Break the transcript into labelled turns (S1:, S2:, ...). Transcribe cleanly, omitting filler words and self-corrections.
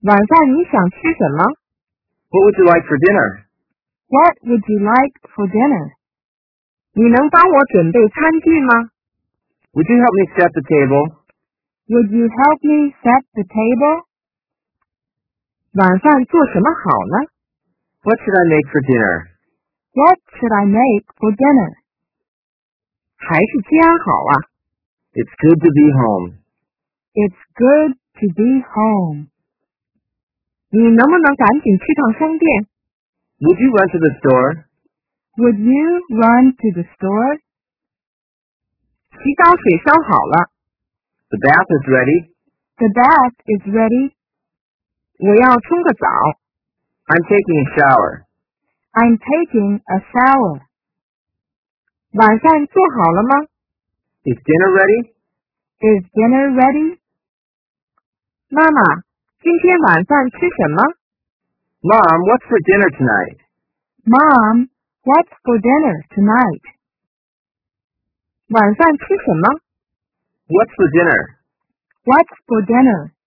S1: 晚饭你想吃什么？
S2: What would you like for dinner?
S3: What would you like for dinner?
S1: 你能帮我准备餐具吗？
S2: Would you help me set the table?
S3: Would you help me set the table?
S1: 晚饭做什么好呢？
S2: What should I make for dinner?
S3: What should I make for dinner?
S1: 还是家好啊。
S2: It's good to be home.
S3: It's good to be home.
S1: 你能不能赶紧去趟商店？
S2: Would you run to the store?
S3: Would you run to the store?
S1: 洗澡水烧好了，
S2: The bath is ready.
S3: The bath is ready.
S1: 我要冲个澡。
S2: I'm taking a shower.
S3: I'm taking a shower.
S1: 晚饭做好了吗？
S2: Is dinner ready?
S3: Is dinner ready?
S1: 妈妈，今天晚饭吃什么？
S2: Mom, what's for dinner tonight?
S3: Mom, what's for dinner tonight?
S1: 晚饭吃什么？
S2: What's for dinner?
S3: What's for dinner?